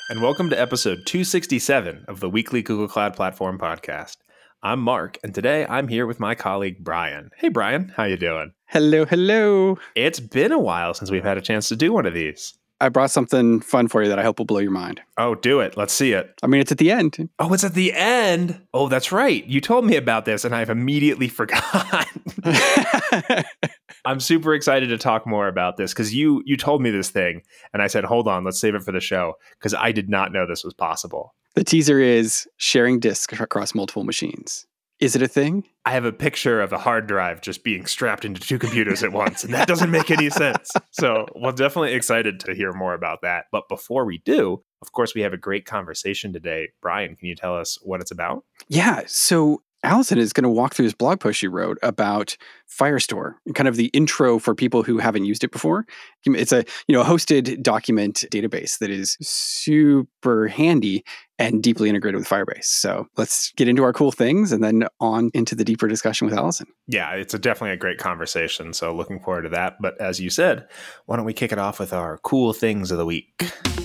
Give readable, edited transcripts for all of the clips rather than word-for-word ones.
and welcome to episode 267 of the weekly Google Cloud Platform podcast. I'm Mark, and today I'm here with my colleague Brian. Hey Brian, how you doing? Hello. It's been a while since we've had a chance to do one of these. I brought something fun for you that I hope will blow your mind. Oh, do it. Let's see it. I mean, it's at the end. Oh, it's at the end. Oh, that's right. You told me about this, and I've immediately forgotten. I'm super excited to talk more about this because you told me this thing, and I said, hold on, let's save it for the show, because I did not know this was possible. The teaser is sharing disks across multiple machines. Is it a thing? I have a picture of a hard drive just being strapped into two computers at once, and that doesn't make any sense. So we're definitely excited to hear more about that. But before we do, of course, we have a great conversation today. Brian, can you tell us what it's about? Yeah. So Allison is going to walk through this blog post she wrote about Firestore, kind of the intro for people who haven't used it before. It's a hosted document database that is super handy and deeply integrated with Firebase. So let's get into our cool things and then on into the deeper discussion with Allison. Yeah, it's definitely a great conversation. So looking forward to that. But as you said, why don't we kick it off with our cool things of the week?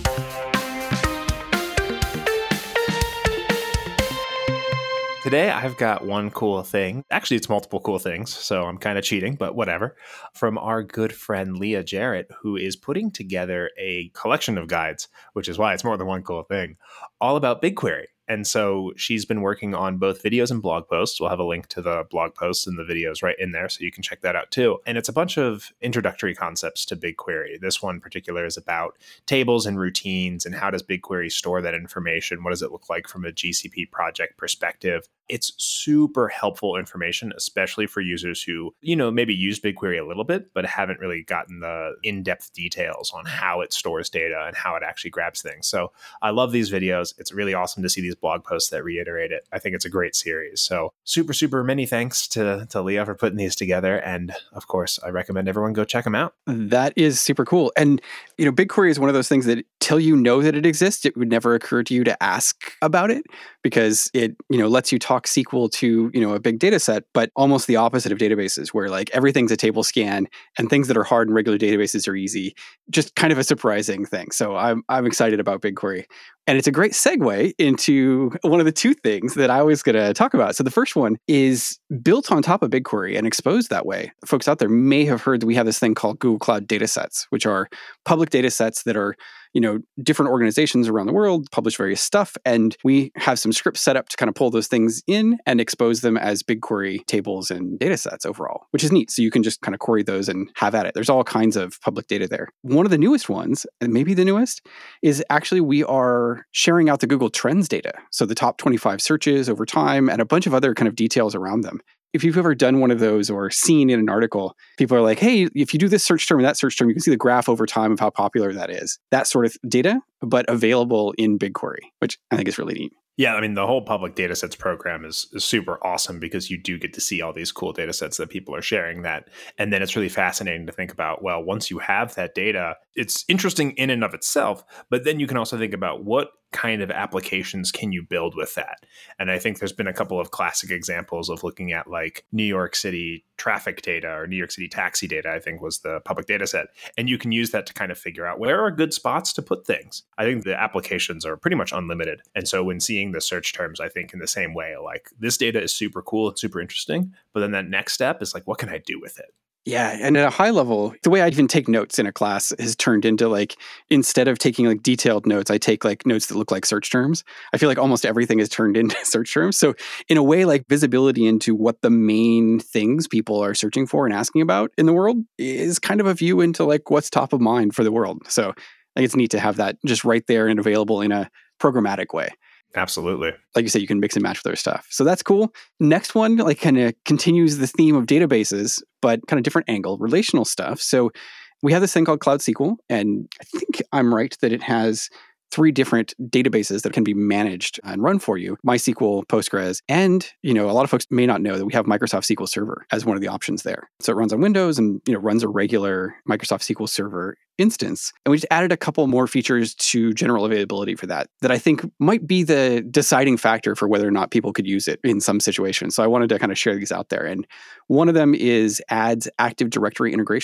Today, I've got one cool thing. Actually, it's multiple cool things, so I'm kind of cheating, but whatever. From our good friend Leah Jarrett, who is putting together a collection of guides, which is why it's more than one cool thing, all about BigQuery. And so she's been working on both videos and blog posts. We'll have a link to the blog posts and the videos right in there, so you can check that out too. And it's a bunch of introductory concepts to BigQuery. This one in particular is about tables and routines and how does BigQuery store that information? What does it look like from a GCP project perspective? It's super helpful information, especially for users who, maybe use BigQuery a little bit, but haven't really gotten the in-depth details on how it stores data and how it actually grabs things. So I love these videos. It's really awesome to see these blog posts that reiterate it. I think it's a great series. So super many thanks to Leah for putting these together. And of course, I recommend everyone go check them out. That is super cool. And, BigQuery is one of those things that till you know that it exists, it would never occur to you to ask about it because it, lets you talk SQL to, a big data set, but almost the opposite of databases where like everything's a table scan and things that are hard in regular databases are easy. Just kind of a surprising thing. So I'm excited about BigQuery. And it's a great segue into one of the two things that I was going to talk about. So the first one is built on top of BigQuery and exposed that way. Folks out there may have heard that we have this thing called Google Cloud Datasets, which are public data sets that are, different organizations around the world publish various stuff. And we have some scripts set up to kind of pull those things in and expose them as BigQuery tables and data sets overall, which is neat. So you can just kind of query those and have at it. There's all kinds of public data there. One of the newest ones, and maybe the newest, is actually we are sharing out the Google Trends data. So the top 25 searches over time and a bunch of other kind of details around them. If you've ever done one of those or seen in an article, people are like, hey, if you do this search term and that search term, you can see the graph over time of how popular that is. That sort of data, but available in BigQuery, which I think is really neat. Yeah, I mean, the whole public datasets program is super awesome because you do get to see all these cool datasets that people are sharing that. And then it's really fascinating to think about, well, once you have that data, it's interesting in and of itself, but then you can also think about what kind of applications can you build with that? And I think there's been a couple of classic examples of looking at like New York City traffic data or New York City taxi data, I think was the public data set. And you can use that to kind of figure out where are good spots to put things. I think the applications are pretty much unlimited. And so when seeing the search terms, I think in the same way, like this data is super cool and super interesting. But then that next step is like, what can I do with it? Yeah. And at a high level, the way I even take notes in a class has turned into like, instead of taking like detailed notes, I take like notes that look like search terms. I feel like almost everything is turned into search terms. So in a way, like visibility into what the main things people are searching for and asking about in the world is kind of a view into like what's top of mind for the world. So I think it's neat to have that just right there and available in a programmatic way. Absolutely. Like you said, you can mix and match with other stuff. So that's cool. Next one, like kind of continues the theme of databases, but kind of different angle, relational stuff. So we have this thing called Cloud SQL, and I think I'm right that it has 3 different databases that can be managed and run for you: MySQL, Postgres, and a lot of folks may not know that we have Microsoft SQL Server as one of the options there. So it runs on Windows and runs a regular Microsoft SQL Server instance. And we just added a couple more features to general availability for that I think might be the deciding factor for whether or not people could use it in some situations. So I wanted to kind of share these out there. And one of them is adds Active Directory integration.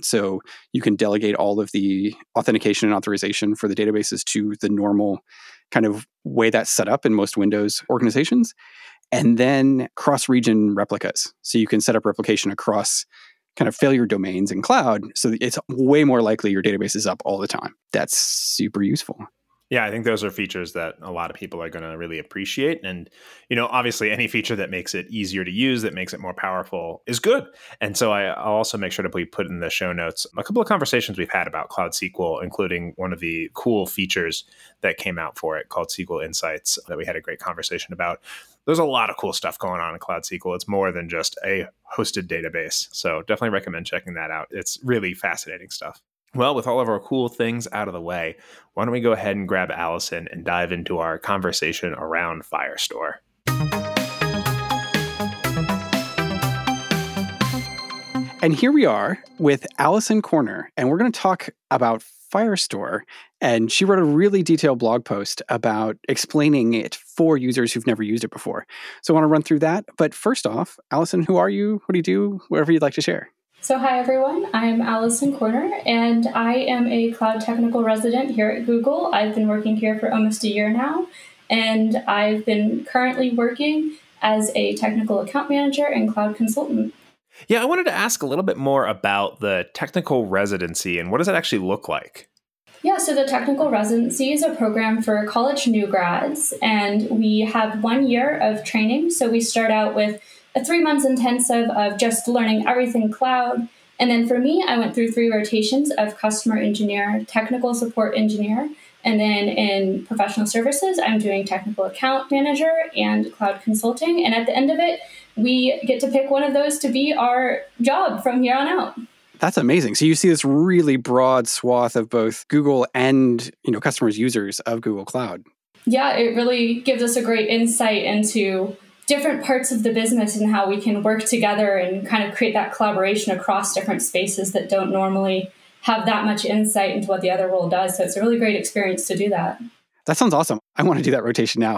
So you can delegate all of the authentication and authorization for the databases to the normal kind of way that's set up in most Windows organizations. And then cross-region replicas. So you can set up replication across kind of failure domains in cloud. So it's way more likely your database is up all the time. That's super useful. Yeah, I think those are features that a lot of people are going to really appreciate. And, obviously any feature that makes it easier to use, that makes it more powerful is good. And so I'll also make sure to put in the show notes a couple of conversations we've had about Cloud SQL, including one of the cool features that came out for it called SQL Insights that we had a great conversation about. There's a lot of cool stuff going on in Cloud SQL. It's more than just a hosted database. So definitely recommend checking that out. It's really fascinating stuff. Well, with all of our cool things out of the way, why don't we go ahead and grab Allison and dive into our conversation around Firestore. And here we are with Allison Corner, and we're going to talk about Firestore. And she wrote a really detailed blog post about explaining it for users who've never used it before. So I want to run through that. But first off, Allison, who are you? What do you do? Whatever you'd like to share. So hi, everyone. I'm Allison Corner, and I am a cloud technical resident here at Google. I've been working here for almost a year now, and I've been currently working as a technical account manager and cloud consultant. Yeah, I wanted to ask a little bit more about the technical residency and what does that actually look like? Yeah, so the technical residency is a program for college new grads, and we have 1 year of training. So we start out with a 3 months intensive of just learning everything cloud. And then for me, I went through 3 rotations of customer engineer, technical support engineer, and then in professional services, I'm doing technical account manager and cloud consulting. And at the end of it, we get to pick one of those to be our job from here on out. That's amazing. So you see this really broad swath of both Google and, customers, users of Google Cloud. Yeah, it really gives us a great insight into different parts of the business and how we can work together and kind of create that collaboration across different spaces that don't normally have that much insight into what the other role does. So it's a really great experience to do that. That sounds awesome. I want to do that rotation now.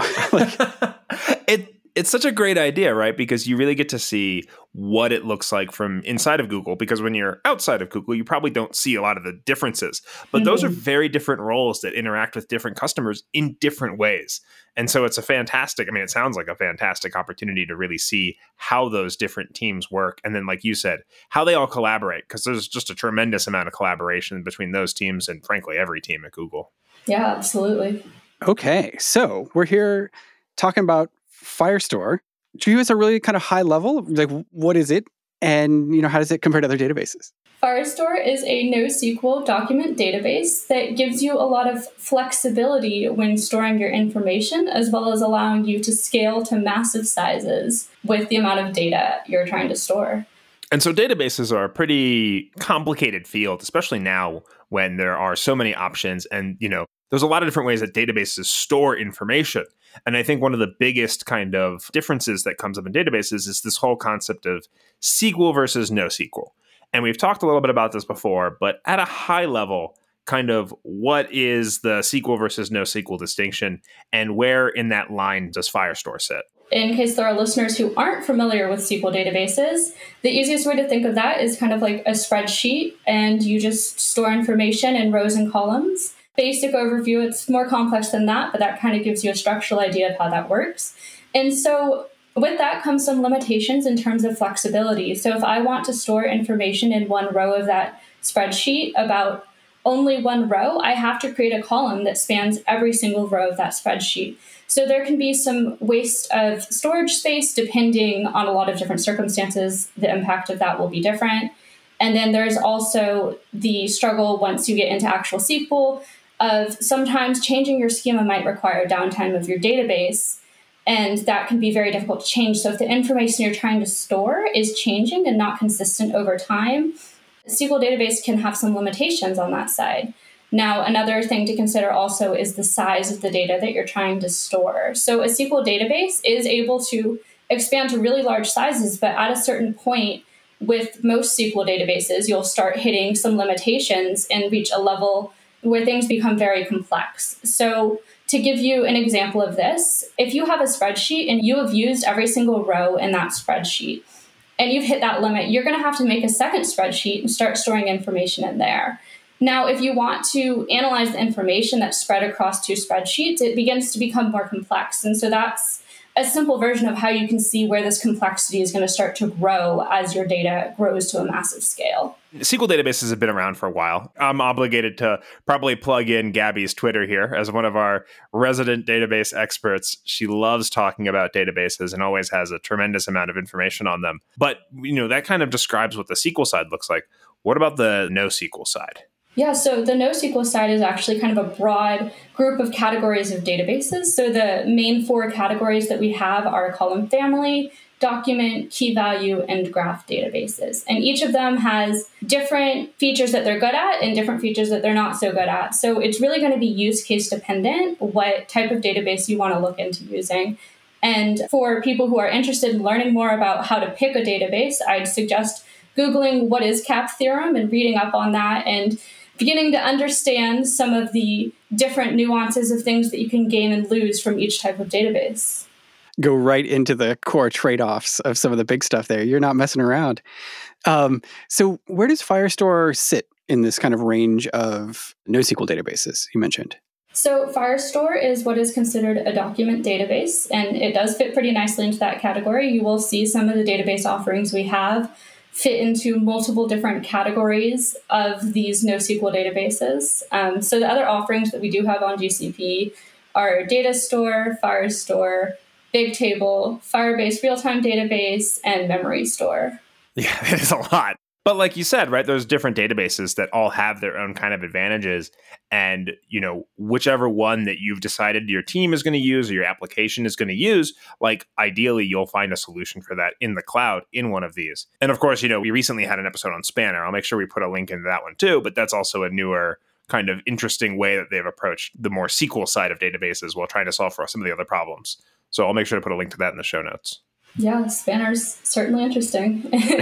It's such a great idea, right? Because you really get to see what it looks like from inside of Google. Because when you're outside of Google, you probably don't see a lot of the differences. But those are very different roles that interact with different customers in different ways. And so it's it sounds like a fantastic opportunity to really see how those different teams work. And then, like you said, how they all collaborate. Because there's just a tremendous amount of collaboration between those teams and, frankly, every team at Google. Yeah, absolutely. Okay, so we're here talking about Firestore. Do you give us a really kind of high level? Like, what is it? And, how does it compare to other databases? Firestore is a NoSQL document database that gives you a lot of flexibility when storing your information, as well as allowing you to scale to massive sizes with the amount of data you're trying to store. And so databases are a pretty complicated field, especially now when there are so many options and, there's a lot of different ways that databases store information. And I think one of the biggest kind of differences that comes up in databases is this whole concept of SQL versus NoSQL. And we've talked a little bit about this before, but at a high level, kind of what is the SQL versus NoSQL distinction and where in that line does Firestore sit? In case there are listeners who aren't familiar with SQL databases, the easiest way to think of that is kind of like a spreadsheet, and you just store information in rows and columns. Basic overview, it's more complex than that, but that kind of gives you a structural idea of how that works. And so with that comes some limitations in terms of flexibility. So if I want to store information in one row of that spreadsheet about only one row, I have to create a column that spans every single row of that spreadsheet. So there can be some waste of storage space depending on a lot of different circumstances. The impact of that will be different. And then there's also the struggle once you get into actual SQL of sometimes changing your schema might require downtime of your database, and that can be very difficult to change. So if the information you're trying to store is changing and not consistent over time, SQL database can have some limitations on that side. Now, another thing to consider also is the size of the data that you're trying to store. So a SQL database is able to expand to really large sizes, but at a certain point, with most SQL databases, you'll start hitting some limitations and reach a level where things become very complex. So to give you an example of this, if you have a spreadsheet and you have used every single row in that spreadsheet, and you've hit that limit, you're going to have to make a second spreadsheet and start storing information in there. Now, if you want to analyze the information that's spread across two spreadsheets, it begins to become more complex. And so that's a simple version of how you can see where this complexity is going to start to grow as your data grows to a massive scale. SQL databases have been around for a while. I'm obligated to probably plug in Gabby's Twitter here as one of our resident database experts. She loves talking about databases and always has a tremendous amount of information on them. But, that kind of describes what the SQL side looks like. What about the NoSQL side? Yeah, so the NoSQL side is actually kind of a broad group of categories of databases. So the main four categories that we have are column family, document, key value, and graph databases. And each of them has different features that they're good at and different features that they're not so good at. So it's really going to be use case dependent what type of database you want to look into using. And for people who are interested in learning more about how to pick a database, I'd suggest Googling what is CAP theorem and reading up on that and beginning to understand some of the different nuances of things that you can gain and lose from each type of database. Go right into the core trade-offs of some of the big stuff there. You're not messing around. So where does Firestore sit in this kind of range of NoSQL databases you mentioned? So Firestore is what is considered a document database, and it does fit pretty nicely into that category. You will see some of the database offerings we have fit into multiple different categories of these NoSQL databases. So the other offerings that we do have on GCP are Datastore, Firestore, Bigtable, Firebase Real-Time Database, and Memory Store. Yeah, it is a lot. But like you said, right, there's different databases that all have their own kind of advantages. And, whichever one that you've decided your team is going to use or your application is going to use, like ideally you'll find a solution for that in the cloud in one of these. And of course, we recently had an episode on Spanner. I'll make sure we put a link into that one too, but that's also a newer kind of interesting way that they've approached the more SQL side of databases while trying to solve for some of the other problems. So I'll make sure to put a link to that in the show notes. Yeah, Spanner's certainly interesting.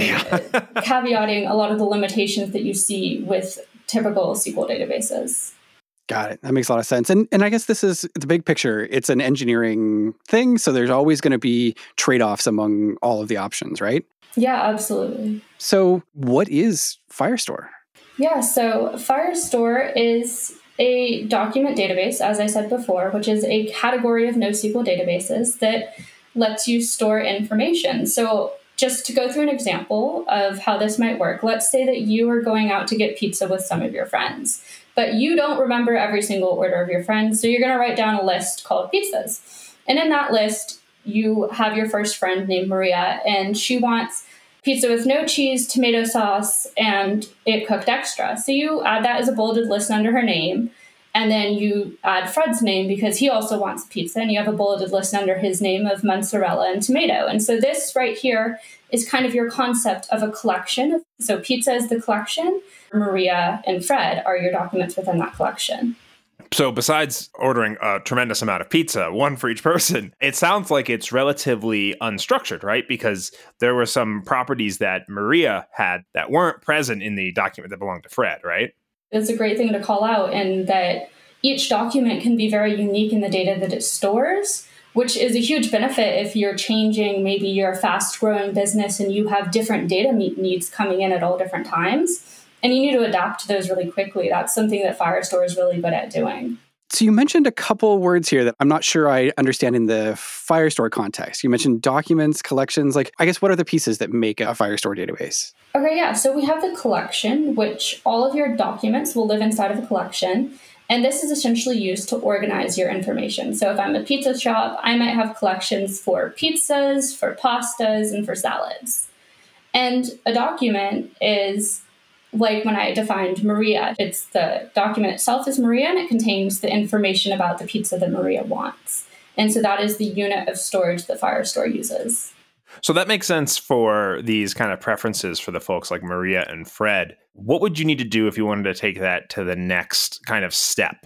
Caveating a lot of the limitations that you see with typical SQL databases. Got it. That makes a lot of sense. And I guess this is the big picture. It's an engineering thing, so there's always going to be trade-offs among all of the options, right? Yeah, absolutely. So what is Firestore? Yeah, so Firestore is a document database, as I said before, which is a category of NoSQL databases that lets you store information. So just to go through an example of how this might work, let's say that you are going out to get pizza with some of your friends, but you don't remember every single order of your friends. So you're going to write down a list called pizzas. And in that list, you have your first friend named Maria, and she wants pizza with no cheese, tomato sauce, and it cooked extra. So you add that as a bolded list under her name. And then you add Fred's name because he also wants pizza, and you have a bulleted list under his name of mozzarella and tomato. And so this right here is kind of your concept of a collection. So pizza is the collection. Maria and Fred are your documents within that collection. So besides ordering a tremendous amount of pizza, one for each person, it sounds like it's relatively unstructured, right? Because there were some properties that Maria had that weren't present in the document that belonged to Fred, right? It's a great thing to call out, and that each document can be very unique in the data that it stores, which is a huge benefit if you're changing, maybe you're a fast-growing business and you have different data needs coming in at all different times, and you need to adapt to those really quickly. That's something that Firestore is really good at doing. So you mentioned a couple words here that I'm not sure I understand in the Firestore context. You mentioned documents, collections. I guess what are the pieces that make a Firestore database? Okay, yeah. So we have the collection, which all of your documents will live inside of the collection. And this is essentially used to organize your information. So if I'm a pizza shop, I might have collections for pizzas, for pastas, and for salads. And a document is like when I defined Maria, it's the document itself is Maria, and it contains the information about the pizza that Maria wants. And so that is the unit of storage that Firestore uses. So that makes sense for these kind of preferences for the folks like Maria and Fred. What would you need to do if you wanted to take that to the next kind of step?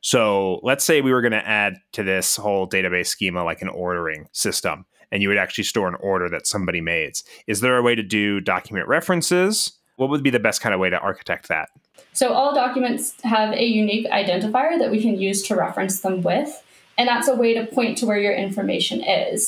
So let's say we were going to add to this whole database schema like an ordering system, and you would actually store an order that somebody made. Is there a way to do document references? What would be the best kind of way to architect that? So all documents have a unique identifier that we can use to reference them with, and that's a way to point to where your information is.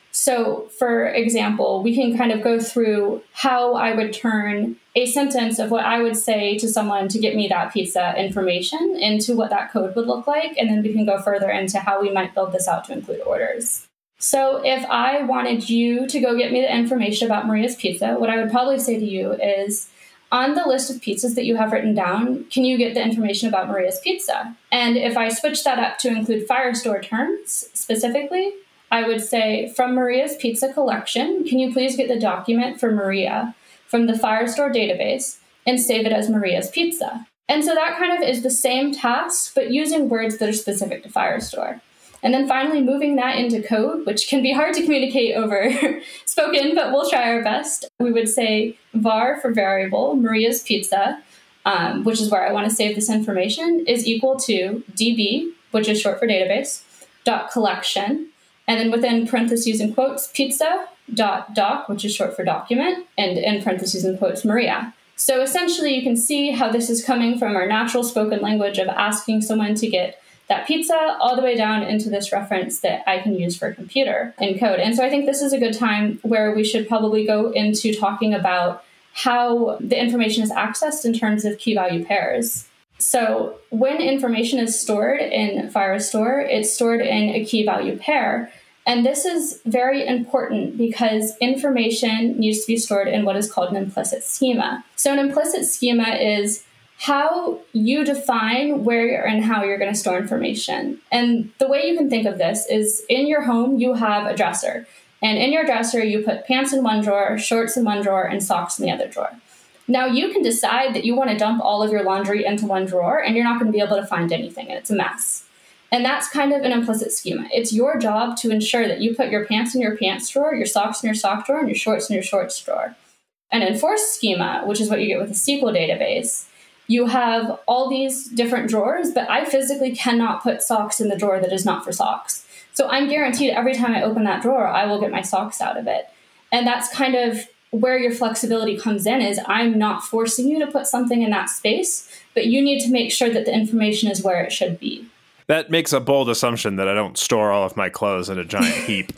So, for example, we can kind of go through how I would turn a sentence of what I would say to someone to get me that pizza information into what that code would look like. And then we can go further into how we might build this out to include orders. So if I wanted you to go get me the information about Maria's Pizza, what I would probably say to you is, on the list of pizzas that you have written down, can you get the information about Maria's Pizza? And if I switch that up to include Firestore terms specifically, I would say, from Maria's Pizza collection, can you please get the document for Maria from the Firestore database and save it as Maria's Pizza? And so that kind of is the same task, but using words that are specific to Firestore. And then finally moving that into code, which can be hard to communicate over spoken, but we'll try our best. We would say var for variable, Maria's Pizza, which is where I want to save this information, is equal to db, which is short for database, dot collection, and then within parentheses and quotes, pizza dot doc, which is short for document, and in parentheses and quotes, Maria. So essentially you can see how this is coming from our natural spoken language of asking someone to get that pizza all the way down into this reference that I can use for a computer in code. And so I think this is a good time where we should probably go into talking about how the information is accessed in terms of key value pairs. So when information is stored in Firestore, it's stored in a key value pair. And this is very important because information needs to be stored in what is called an implicit schema. So an implicit schema is how you define where and how you're going to store information. And the way you can think of this is in your home, you have a dresser. And in your dresser, you put pants in one drawer, shorts in one drawer, and socks in the other drawer. Now, you can decide that you want to dump all of your laundry into one drawer, and you're not going to be able to find anything, and it's a mess. And that's kind of an implicit schema. It's your job to ensure that you put your pants in your pants drawer, your socks in your sock drawer, and your shorts in your shorts drawer. An enforced schema, which is what you get with a SQL database, you have all these different drawers, but I physically cannot put socks in the drawer that is not for socks. So I'm guaranteed every time I open that drawer, I will get my socks out of it. And that's kind of where your flexibility comes in, is I'm not forcing you to put something in that space, but you need to make sure that the information is where it should be. That makes a bold assumption that I don't store all of my clothes in a giant heap,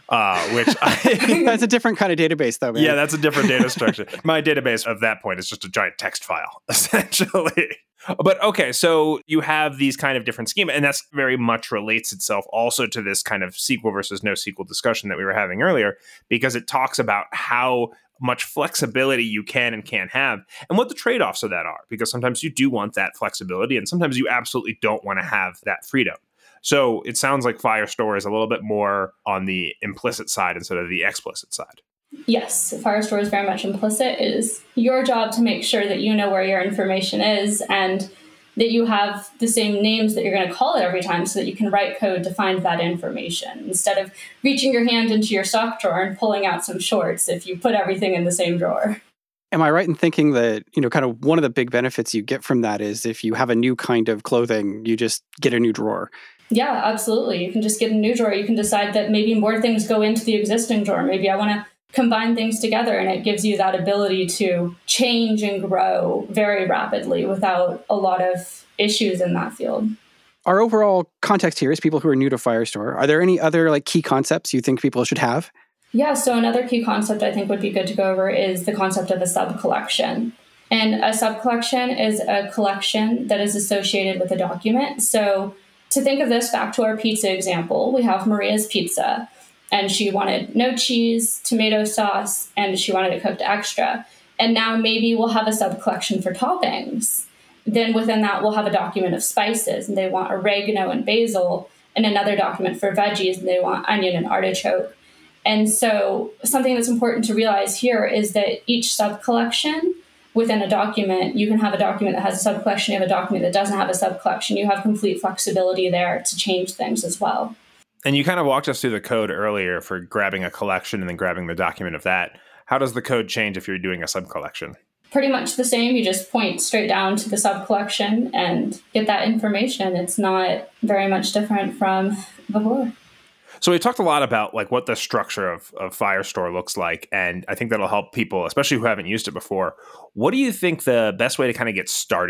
That's a different kind of database, though, man. Yeah, that's a different data structure. My database at that point is just a giant text file, essentially. But okay, so you have these kind of different schema, and that's very much relates itself also to this kind of SQL versus NoSQL discussion that we were having earlier, because it talks about how much flexibility you can and can't have and what the trade-offs of that are, because sometimes you do want that flexibility and sometimes you absolutely don't want to have that freedom. So it sounds like Firestore is a little bit more on the implicit side instead of the explicit side. Yes, Firestore is very much implicit. It is your job to make sure that you know where your information is and that you have the same names that you're going to call it every time so that you can write code to find that information instead of reaching your hand into your sock drawer and pulling out some shorts if you put everything in the same drawer. Am I right in thinking that, kind of one of the big benefits you get from that is if you have a new kind of clothing, you just get a new drawer? Yeah, absolutely. You can just get a new drawer. You can decide that maybe more things go into the existing drawer. Maybe I want to combine things together, and it gives you that ability to change and grow very rapidly without a lot of issues in that field. Our overall context here is people who are new to Firestore. Are there any other key concepts you think people should have? Yeah, so another key concept I think would be good to go over is the concept of a sub-collection. And a sub-collection is a collection that is associated with a document. So to think of this back to our pizza example, we have Maria's Pizza. And she wanted no cheese, tomato sauce, and she wanted it cooked extra. And now maybe we'll have a sub-collection for toppings. Then within that, we'll have a document of spices, and they want oregano and basil, and another document for veggies, and they want onion and artichoke. And so something that's important to realize here is that each sub-collection within a document, you can have a document that has a sub-collection, you have a document that doesn't have a sub-collection. You have complete flexibility there to change things as well. And you kind of walked us through the code earlier for grabbing a collection and then grabbing the document of that. How does the code change if you're doing a sub-collection? Pretty much the same. You just point straight down to the sub-collection and get that information. It's not very much different from before. So we talked a lot about what the structure of Firestore looks like, and I think that'll help people, especially who haven't used it before. What do you think the best way to kind of get started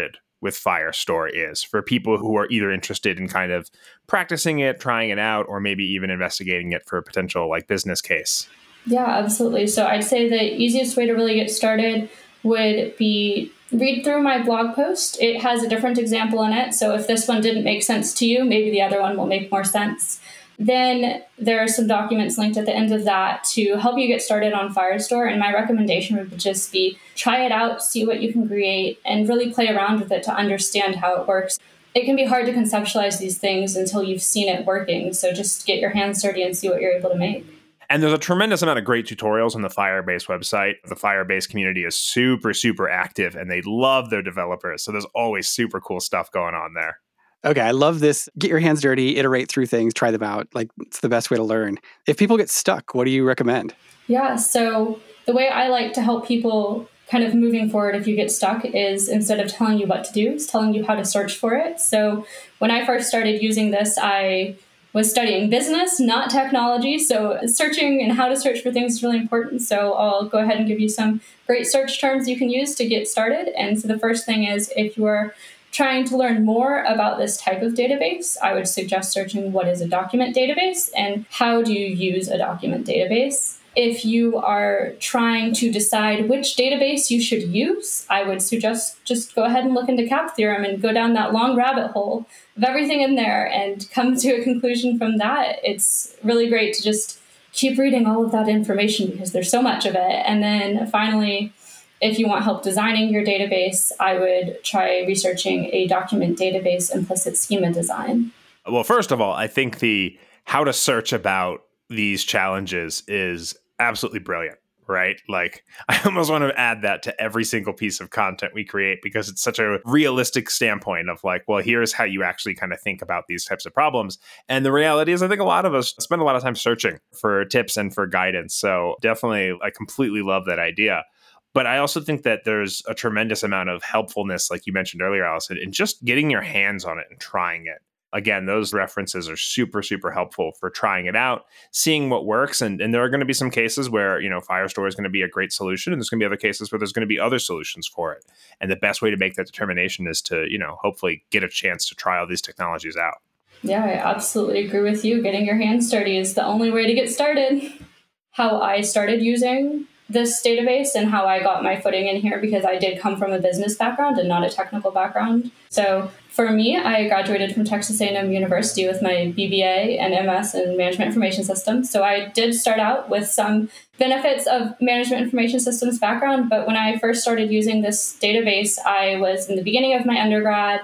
with Firestore is for people who are either interested in kind of practicing it, trying it out, or maybe even investigating it for a potential like business case? Yeah, absolutely. So I'd say the easiest way to really get started would be read through my blog post. It has a different example in it. So if this one didn't make sense to you, maybe the other one will make more sense. Then there are some documents linked at the end of that to help you get started on Firestore. And my recommendation would just be try it out, see what you can create, and really play around with it to understand how it works. It can be hard to conceptualize these things until you've seen it working. So just get your hands dirty and see what you're able to make. And there's a tremendous amount of great tutorials on the Firebase website. The Firebase community is super, super active, and they love their developers. So there's always super cool stuff going on there. Okay, I love this. Get your hands dirty, iterate through things, try them out. Like, it's the best way to learn. If people get stuck, what do you recommend? Yeah, so the way I like to help people kind of moving forward if you get stuck is instead of telling you what to do, is telling you how to search for it. So when I first started using this, I was studying business, not technology. So searching and how to search for things is really important. So I'll go ahead and give you some great search terms you can use to get started. And so the first thing is if you are trying to learn more about this type of database, I would suggest searching what is a document database and how do you use a document database. If you are trying to decide which database you should use, I would suggest just go ahead and look into CAP theorem and go down that long rabbit hole of everything in there and come to a conclusion from that. It's really great to just keep reading all of that information because there's so much of it. And then finally, if you want help designing your database, I would try researching a document database implicit schema design. Well, first of all, I think the how to search about these challenges is absolutely brilliant, right? Like, I almost want to add that to every single piece of content we create because it's such a realistic standpoint of like, well, here's how you actually kind of think about these types of problems. And the reality is, I think a lot of us spend a lot of time searching for tips and for guidance. So definitely, I completely love that idea. But I also think that there's a tremendous amount of helpfulness, like you mentioned earlier, Allison, in just getting your hands on it and trying it. Again, those references are super, super helpful for trying it out, seeing what works. And there are going to be some cases where, Firestore is going to be a great solution. And there's going to be other cases where there's going to be other solutions for it. And the best way to make that determination is to, hopefully get a chance to try all these technologies out. Yeah, I absolutely agree with you. Getting your hands dirty is the only way to get started. How I started using this database and how I got my footing in here, because I did come from a business background and not a technical background. So for me, I graduated from Texas A&M University with my BBA and MS in Management Information Systems. So I did start out with some benefits of Management Information Systems background, but when I first started using this database, I was in the beginning of my undergrad.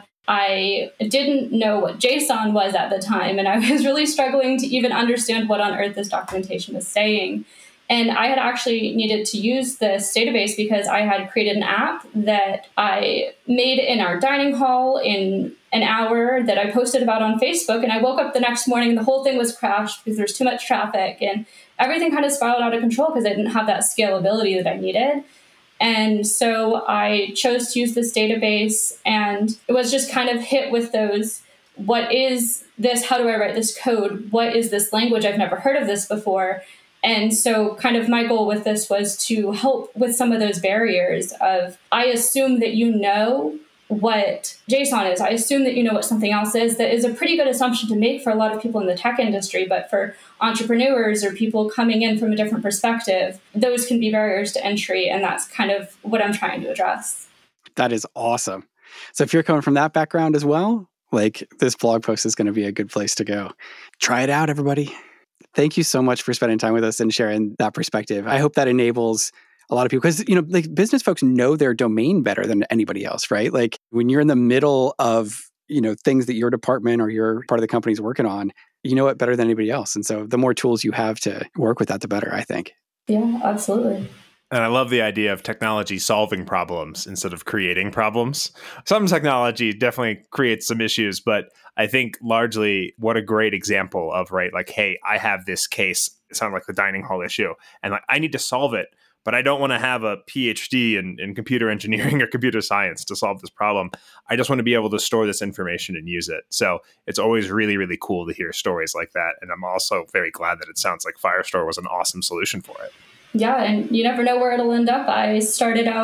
I didn't know what JSON was at the time, and I was really struggling to even understand what on earth this documentation was saying. And I had actually needed to use this database because I had created an app that I made in our dining hall in an hour that I posted about on Facebook. And I woke up the next morning and the whole thing was crashed because there's too much traffic. And everything kind of spiraled out of control because I didn't have that scalability that I needed. And so I chose to use this database, and it was just kind of hit with those, what is this? How do I write this code? What is this language? I've never heard of this before. And so kind of my goal with this was to help with some of those barriers of, I assume that you know what JSON is. I assume that you know what something else is. That is a pretty good assumption to make for a lot of people in the tech industry, but for entrepreneurs or people coming in from a different perspective, those can be barriers to entry. And that's kind of what I'm trying to address. That is awesome. So if you're coming from that background as well, like, this blog post is going to be a good place to go. Try it out, everybody. Thank you so much for spending time with us and sharing that perspective. I hope that enables a lot of people, because, like, business folks know their domain better than anybody else, right? Like, when you're in the middle of, things that your department or your part of the company is working on, you know it better than anybody else. And so the more tools you have to work with that, the better, I think. Yeah, absolutely. And I love the idea of technology solving problems instead of creating problems. Some technology definitely creates some issues, but I think largely what a great example of, right, like, hey, I have this case, it sounds like the dining hall issue, and like, I need to solve it, but I don't want to have a PhD in computer engineering or computer science to solve this problem. I just want to be able to store this information and use it. So it's always really, really cool to hear stories like that. And I'm also very glad that it sounds like Firestore was an awesome solution for it. Yeah, and you never know where it'll end up. I started out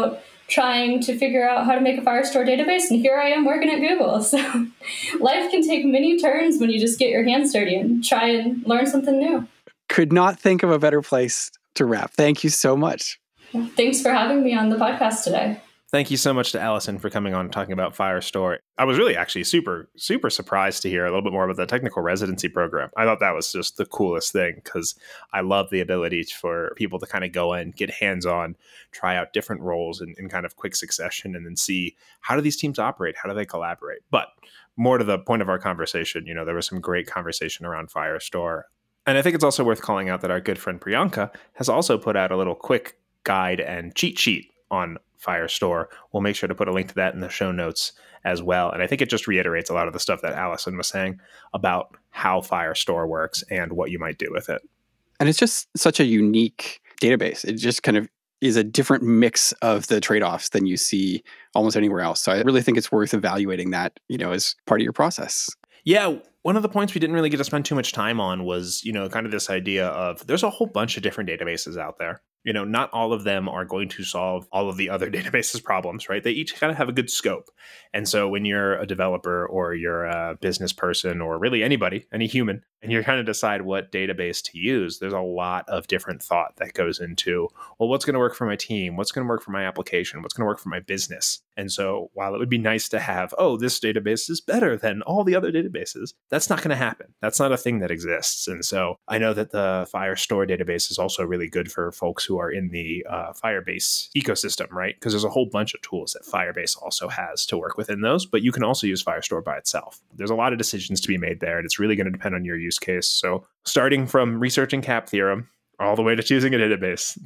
trying to figure out how to make a Firestore database, and here I am working at Google. So life can take many turns when you just get your hands dirty and try and learn something new. Could not think of a better place to wrap. Thank you so much. Thanks for having me on the podcast today. Thank you so much to Allison for coming on and talking about Firestore. I was really actually super surprised to hear a little bit more about the technical residency program. I thought that was just the coolest thing because I love the ability for people to kind of go in, get hands-on, try out different roles in kind of quick succession, and then see how do these teams operate? How do they collaborate? But more to the point of our conversation, there was some great conversation around Firestore. And I think it's also worth calling out that our good friend Priyanka has also put out a little quick guide and cheat sheet on Firestore. We'll make sure to put a link to that in the show notes as well. And I think it just reiterates a lot of the stuff that Allison was saying about how Firestore works and what you might do with it. And it's just such a unique database. It just kind of is a different mix of the trade-offs than you see almost anywhere else. So I really think it's worth evaluating that, as part of your process. Yeah. One of the points we didn't really get to spend too much time on was, kind of this idea of there's a whole bunch of different databases out there. Not all of them are going to solve all of the other databases problems, right? They each kind of have a good scope. And so when you're a developer or you're a business person or really anybody, any human, and you're trying to decide what database to use, there's a lot of different thought that goes into, well, what's going to work for my team? What's going to work for my application? What's going to work for my business? And so while it would be nice to have, this database is better than all the other databases, that's not going to happen. That's not a thing that exists. And so I know that the Firestore database is also really good for folks who are in the Firebase ecosystem, right? Because there's a whole bunch of tools that Firebase also has to work within those, but you can also use Firestore by itself. There's a lot of decisions to be made there, and it's really going to depend on your use case. So starting from researching CAP theorem all the way to choosing a database.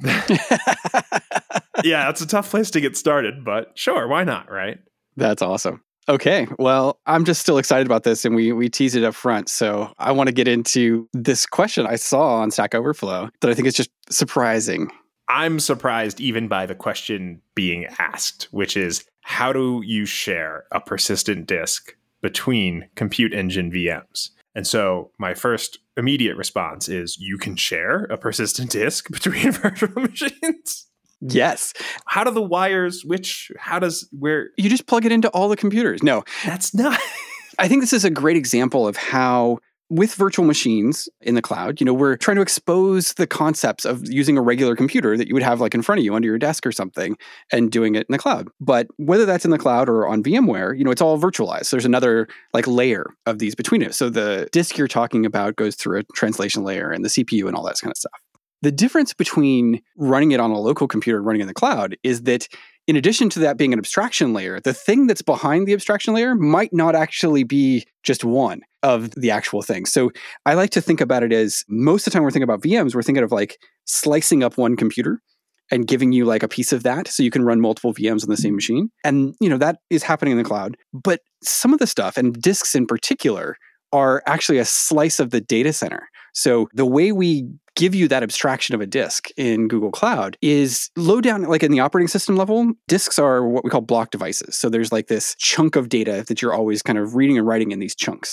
Yeah, it's a tough place to get started, but sure, why not, right? That's awesome. Okay, well, I'm just still excited about this, and we teased it up front. So I want to get into this question I saw on Stack Overflow that I think is just surprising. I'm surprised even by the question being asked, which is, how do you share a persistent disk between Compute Engine VMs? And so my first immediate response is, you can share a persistent disk between virtual machines? Yes. How do the wires, where? You just plug it into all the computers. No. That's not. I think this is a great example of how, with virtual machines in the cloud, we're trying to expose the concepts of using a regular computer that you would have like in front of you under your desk or something and doing it in the cloud. But whether that's in the cloud or on VMware, it's all virtualized. So there's another layer of these between it. So the disk you're talking about goes through a translation layer and the CPU and all that kind of stuff. The difference between running it on a local computer and running in the cloud is that in addition to that being an abstraction layer, the thing that's behind the abstraction layer might not actually be just one of the actual thing. So I like to think about it as, most of the time we're thinking about VMs, we're thinking of slicing up one computer and giving you a piece of that so you can run multiple VMs on the same machine. And, that is happening in the cloud. But some of the stuff, and disks in particular, are actually a slice of the data center. So the way we give you that abstraction of a disk in Google Cloud is low down, in the operating system level, disks are what we call block devices. So there's this chunk of data that you're always kind of reading and writing in these chunks.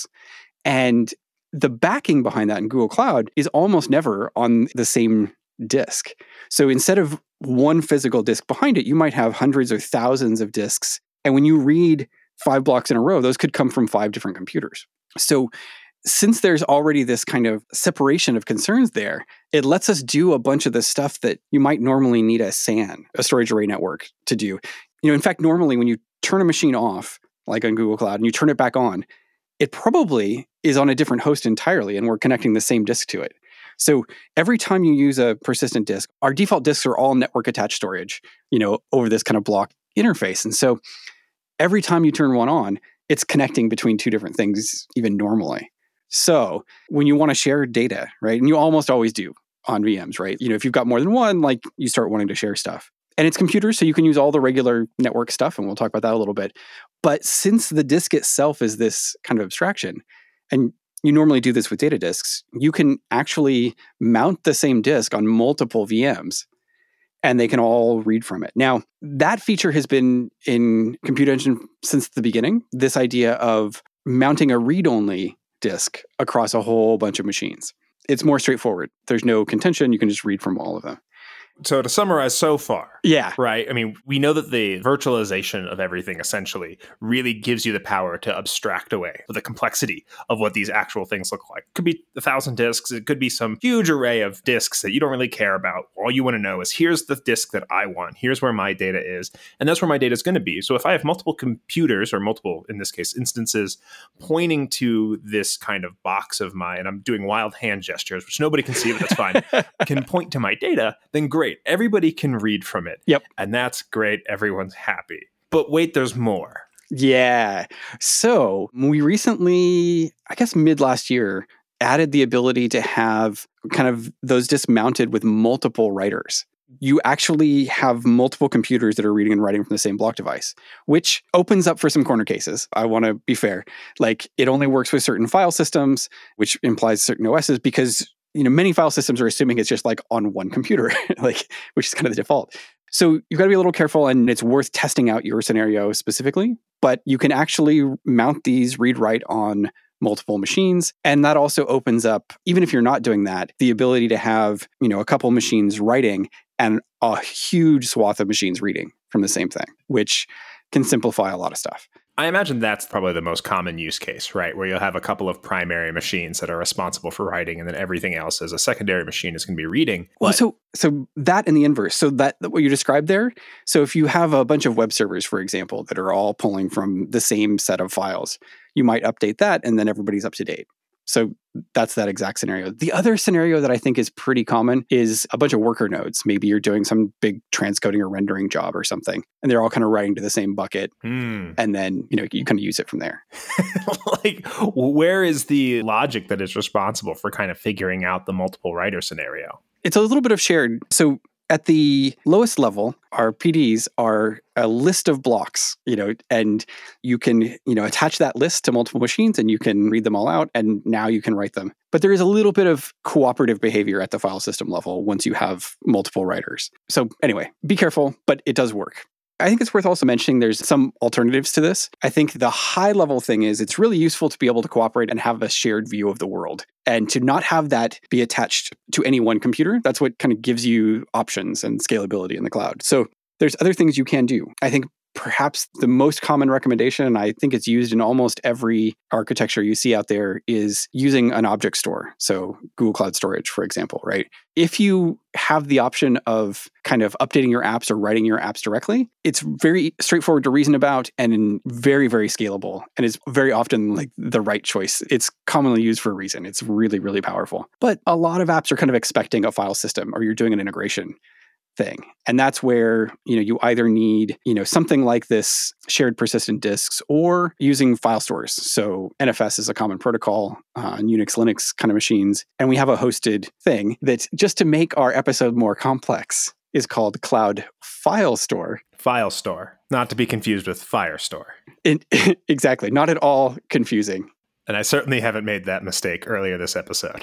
And the backing behind that in Google Cloud is almost never on the same disk. So instead of one physical disk behind it, you might have hundreds or thousands of disks. And when you read 5 blocks in a row, those could come from 5 different computers. So since there's already this kind of separation of concerns there, it lets us do a bunch of the stuff that you might normally need a SAN, a storage array network, to do. In fact, normally when you turn a machine off, like on Google Cloud, and you turn it back on, it probably is on a different host entirely, and we're connecting the same disk to it. So every time you use a persistent disk, our default disks are all network attached storage, over this kind of block interface. And so every time you turn one on, it's connecting between 2 different things, even normally. So when you want to share data, right, and you almost always do on VMs, right? If you've got more than one, you start wanting to share stuff. And it's computers, so you can use all the regular network stuff, and we'll talk about that a little bit. But since the disk itself is this kind of abstraction, and you normally do this with data disks, you can actually mount the same disk on multiple VMs, and they can all read from it. Now, that feature has been in Compute Engine since the beginning, this idea of mounting a read-only disk across a whole bunch of machines. It's more straightforward. There's no contention. You can just read from all of them. So to summarize so far, Yeah. right? I mean, we know that the virtualization of everything essentially really gives you the power to abstract away the complexity of what these actual things look like. It could be 1,000 disks. It could be some huge array of disks that you don't really care about. All you want to know is here's the disk that I want. Here's where my data is. And that's where my data is going to be. So if I have multiple computers or multiple, in this case, instances pointing to this kind of box of mine, and I'm doing wild hand gestures, which nobody can see, but that's fine, can point to my data, then great. Everybody can read from it. Yep. And that's great. Everyone's happy. But wait, there's more. Yeah. So we recently, I guess mid last year, added the ability to have kind of those dismounted with multiple writers. You actually have multiple computers that are reading and writing from the same block device, which opens up for some corner cases. I want to be fair. Like, it only works with certain file systems, which implies certain OSs, because many file systems are assuming it's just like on one computer, like, which is kind of the default. So you've got to be a little careful, and it's worth testing out your scenario specifically. But you can actually mount these read-write on multiple machines. And that also opens up, even if you're not doing that, the ability to have, a couple machines writing and a huge swath of machines reading from the same thing, which can simplify a lot of stuff. I imagine that's probably the most common use case, right? Where you'll have a couple of primary machines that are responsible for writing, and then everything else as a secondary machine is going to be reading. Well, so that and the inverse. So that what you described there. So if you have a bunch of web servers, for example, that are all pulling from the same set of files, you might update that, and then everybody's up to date. So that's that exact scenario. The other scenario that I think is pretty common is a bunch of worker nodes. Maybe you're doing some big transcoding or rendering job or something, and they're all kind of writing to the same bucket. And then, you kind of use it from there. Like, where is the logic that is responsible for kind of figuring out the multiple writer scenario? It's a little bit of shared. So at the lowest level, our PDs are a list of blocks, and you can, attach that list to multiple machines, and you can read them all out, and now you can write them. But there is a little bit of cooperative behavior at the file system level once you have multiple writers. So anyway, be careful, but it does work. I think it's worth also mentioning there's some alternatives to this. I think the high level thing is it's really useful to be able to cooperate and have a shared view of the world, and to not have that be attached to any one computer. That's what kind of gives you options and scalability in the cloud. So there's other things you can do. I think perhaps the most common recommendation, and I think it's used in almost every architecture you see out there, is using an object store. So Google Cloud Storage, for example, right? If you have the option of kind of updating your apps or writing your apps directly, it's very straightforward to reason about and very, very scalable. And it's very often like the right choice. It's commonly used for a reason. It's really, really powerful. But a lot of apps are kind of expecting a file system, or you're doing an integration thing. And that's where, you either need, something like this shared persistent disks, or using file stores. So NFS is a common protocol on Unix, Linux kind of machines. And we have a hosted thing that, just to make our episode more complex, is called Cloud File Store. File store, not to be confused with Firestore. Exactly. Not at all confusing. And I certainly haven't made that mistake earlier this episode.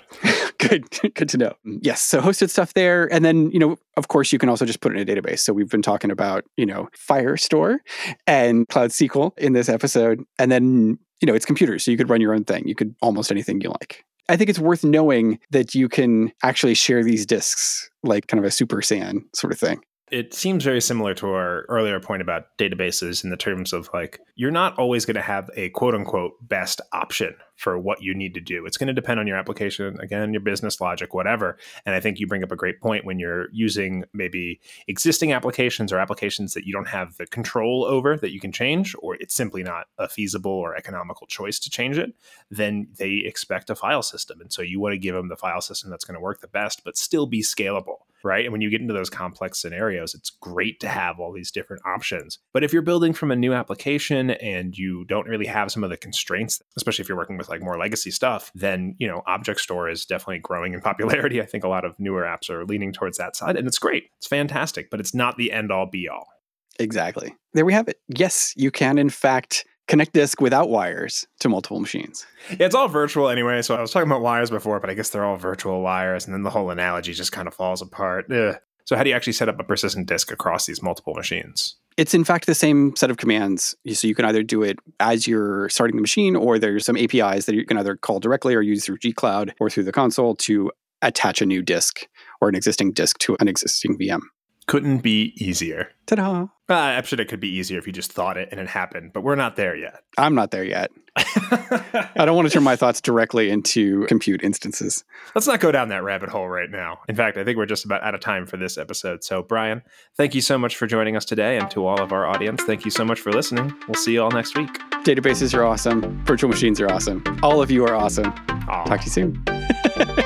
Good to know. Yes. So hosted stuff there. And then, of course, you can also just put it in a database. So we've been talking about, Firestore and Cloud SQL in this episode. And then, it's computers. So you could run your own thing. You could almost anything you like. I think it's worth knowing that you can actually share these disks, like kind of a super SAN sort of thing. It seems very similar to our earlier point about databases in the terms of like, you're not always going to have a quote unquote best option for what you need to do. It's going to depend on your application, again, your business logic, whatever. And I think you bring up a great point when you're using maybe existing applications or applications that you don't have the control over that you can change, or it's simply not a feasible or economical choice to change it, then they expect a file system. And so you want to give them the file system that's going to work the best, but still be scalable, right? And when you get into those complex scenarios, it's great to have all these different options. But if you're building from a new application and you don't really have some of the constraints, especially if you're working with like more legacy stuff, then, object store is definitely growing in popularity. I think a lot of newer apps are leaning towards that side, and it's great. It's fantastic, but it's not the end all be all. Exactly. There we have it. Yes, you can, in fact, connect disk without wires to multiple machines. Yeah, it's all virtual anyway. So I was talking about wires before, but I guess they're all virtual wires. And then the whole analogy just kind of falls apart. Ugh. So how do you actually set up a persistent disk across these multiple machines? It's in fact the same set of commands. So you can either do it as you're starting the machine, or there's some APIs that you can either call directly or use through G Cloud or through the console to attach a new disk or an existing disk to an existing VM. Couldn't be easier. Ta-da! I'm sure it could be easier if you just thought it and it happened, but we're not there yet. I'm not there yet. I don't want to turn my thoughts directly into compute instances. Let's not go down that rabbit hole right now. In fact, I think we're just about out of time for this episode. So, Brian, thank you so much for joining us today. And to all of our audience, thank you so much for listening. We'll see you all next week. Databases are awesome. Virtual machines are awesome. All of you are awesome. Aw. Talk to you soon.